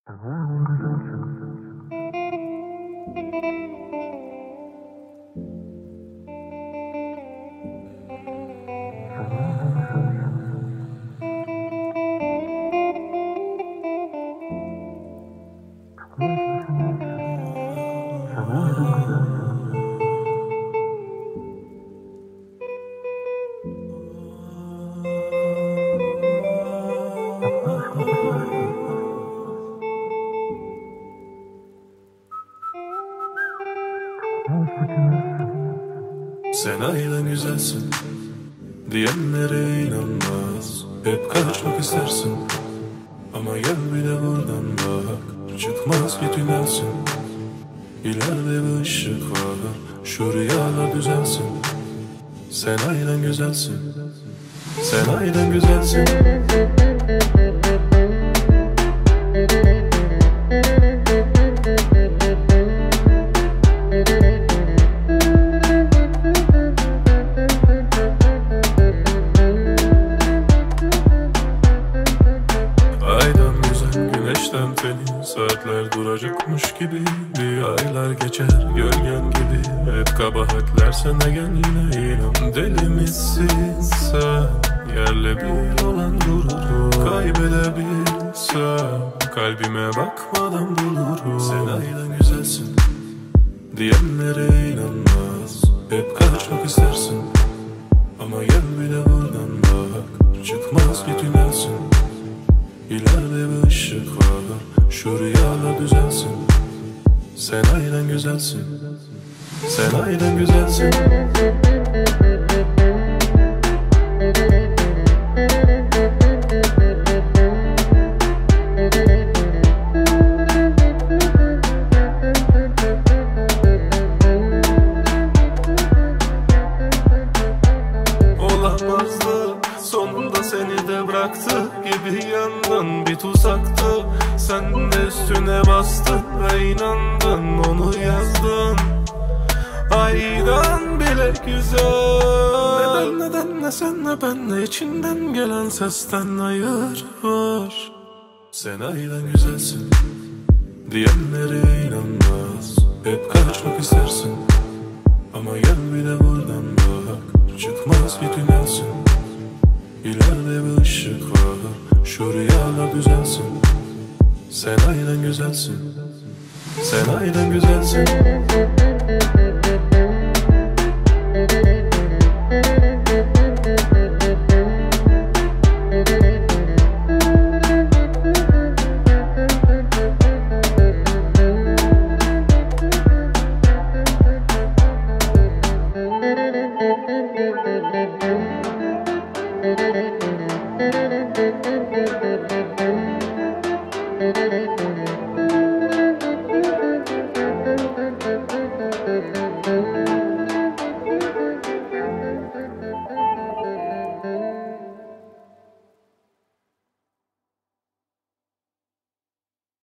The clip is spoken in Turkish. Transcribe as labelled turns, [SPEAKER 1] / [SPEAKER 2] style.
[SPEAKER 1] Sen aynen güzelsin diyenlere inanmaz. Hep kaçmak istersin ama gel bir de buradan bak. Çıkmaz ki tünelsin, İleride bir ışık var. Şu rüyalar düzelsin. Sen aynen güzelsin, sen aynen güzelsin. Güneşten teni saatler duracakmış gibi, bir aylar geçer gölgen gibi. Hep kabahatler sana, gel yine inan. Deli misin sen, yerle bir olan gururu kaybedebilsem, kalbime bakmadan bulurum. Sen aynen güzelsin diyenlere inanmaz. Hep kaçmak istersin ama gel bir de buradan bak. Çıkmaz ki tünelsin, İleride bir ışık var. Şu rüyalar düzelsin. Sen aynen güzelsin, sen aynen güzelsin. Olamazdı, sonunda seni de bıraktı gibi yandan bir tuzaktı. Sen de üstüne bastın ve inandın, onu yazdın. Aydan bile güzel. Neden ne sen ne ben ne, içinden gelen sesten hayır var. Sen aydan güzelsin diyenlere inanmaz. Hep kaçmak istersin ama gel bir de buradan bak. Çıkmaz ki tünelsin, İleride bir ışık var. Şu rüyalar düzelsin. Sen aynen güzelsin, sen aynen güzelsin.
[SPEAKER 2] Thank you.